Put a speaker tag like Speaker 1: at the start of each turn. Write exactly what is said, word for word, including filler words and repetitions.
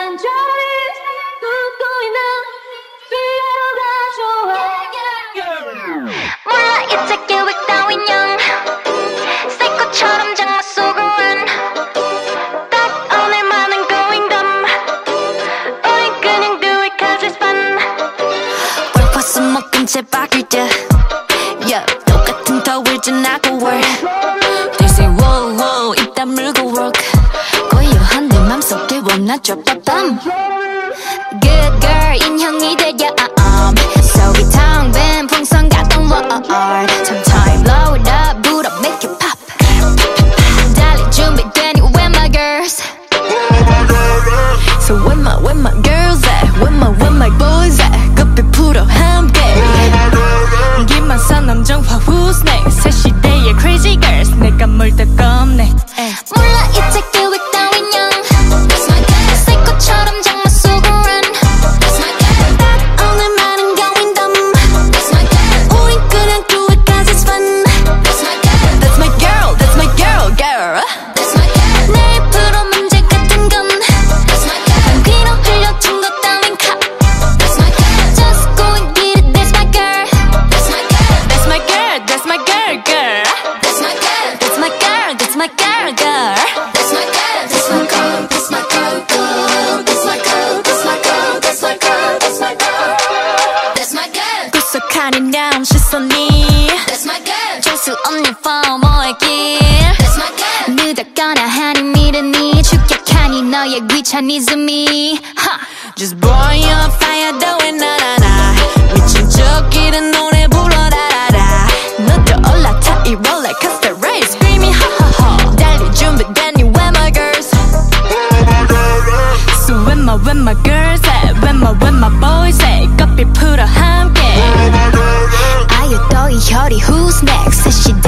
Speaker 1: 잠자리 웃고 있는 피아노가 좋아. 몰라 이제 계획 따윈 영 새꽃처럼 장마 속을 run. 딱 오늘만은 going dumb. 우린 그냥 do it cause it's fun. 벌써 먹은 채 바뀔 때 yeah, 똑같은 더울 지나고 work. They say whoa whoa 입 다물고 work. 고요한 내 맘속에 원나 drop a bomb. Good girl 인형이 되려 um. 속이 텅 빈 풍선 같은 world. Sometime blow it up boot up make it pop. 달릴 준비되니 where my girls. So where my where my girls at? Where my where my boys at? 커피 풀어 함께 기만산 남정화 who's next? 새 시대의 crazy girls 내가 뭘 더 겁내. 몰라 이제 계획 따윈 영 새꽃처럼 장마 속을 run. 딱 오늘만은 going dumb. 우린 그냥 do it cause it's fun. That's my girl, that's my girl, girl. 내 입으로 문제 같은 건 귀로 흘려준 것 따윈 카. Just go and get it, that's my girl. That's my girl, that's my girl, girl. That's my girl, that's my girl, that's my girl, girl. That's my girl, that's my girl, that's my girl, girl. That's my girl, that's my girl, that's my girl, that's my girl. That's my girl. 구석하는 남 시선이 That's my girl. 줄수 없는 FOMO의 길 That's my girl. 늦었거나 하니 미련이 축약하니 너의 귀차니즘이 Just boy on fire doing 나나나 미친 척이른 노래 불러라라라 너도 올라타 이 롤러코스터 race screaming 하하하 달릴 준비되니 where my girls. So where my where my girls at? Where my where my boys at? 커피 풀어 함께 아유 또 이 혈이 who's next? 새